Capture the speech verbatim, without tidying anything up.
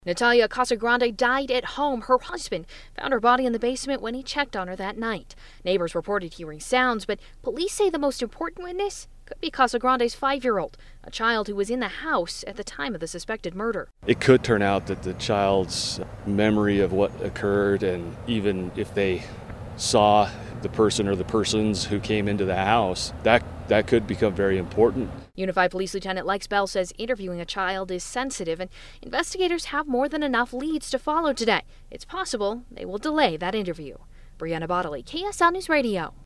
Natalia Casagrande died at home. Her husband found her body in the basement when he checked on her that night. Neighbors reported hearing sounds, but police say the most important witness could be Casagrande's five-year-old, a child who was in the house at the time of the suspected murder. It could turn out that the child's memory of what occurred, and even if they saw the person or the persons who came into the house, that that could become very important. Unified Police Lieutenant Lex Bell says interviewing a child is sensitive and investigators have more than enough leads to follow today. It's possible they will delay that interview. Brianna Bodley, K S L News Radio.